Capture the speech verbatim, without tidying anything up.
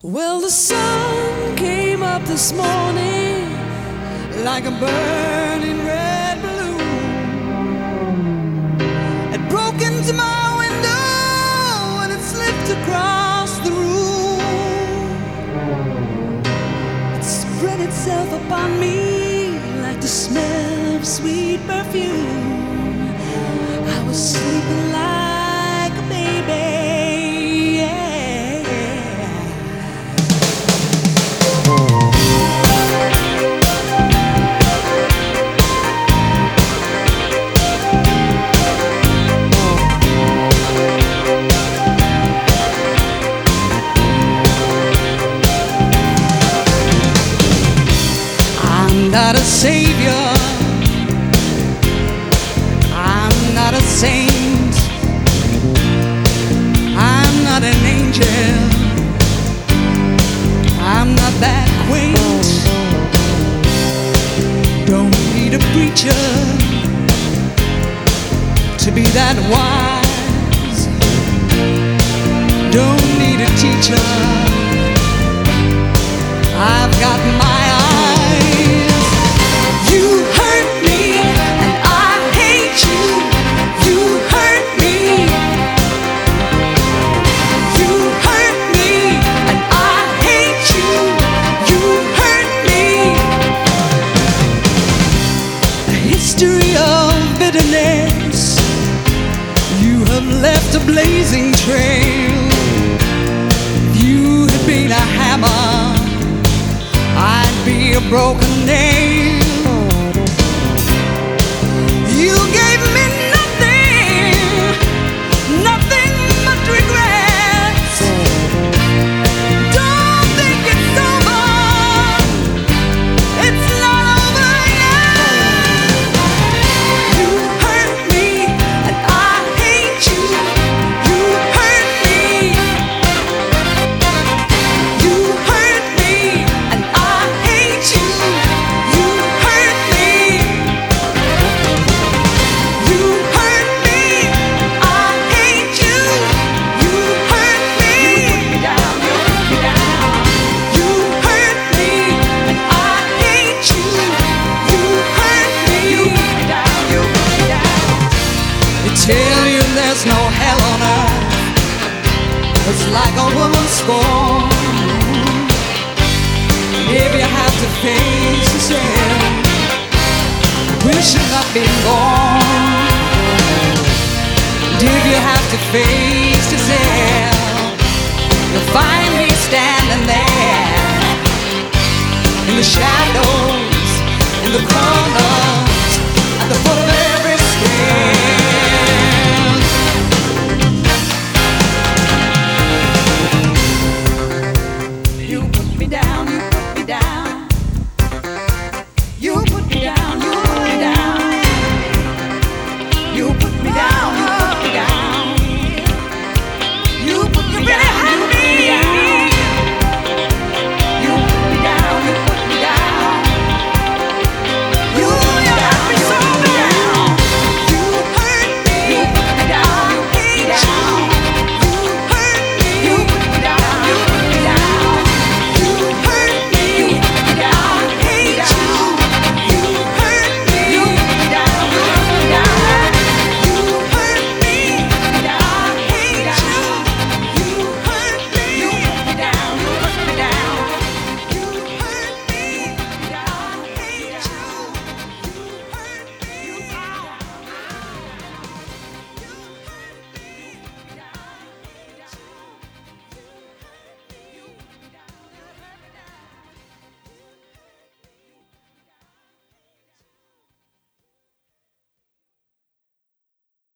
Well, the sun came up this morning like a burning red balloon. It broke into my window and it slipped across the room. It spread itself upon me like the smell of sweet perfume. I was sleeping like a baby. I'm not a savior, I'm not a saint, I'm not an angel, I'm not that quaint. Don't need a preacher to be that wise. Don't need a teacher, I've got my history of bitterness. You have left a blazing trail. If you had been a hammer, I'd be a broken nail. You gave me nothing, nothing but regrets. Don't think it's over, it's not over yet. You hurt me and I hate you. You hurt me. You hurt me and I hate you. You hurt me. You hurt me, I hate you. You hurt me. You hurt me and I hate you. You hurt me. They tell you there's no hell on earth. It's like a woman's scorn. If you have to face yourself, wish you'd not been born. And if you have to face yourself, you'll find me standing there in the shadows, in the corner.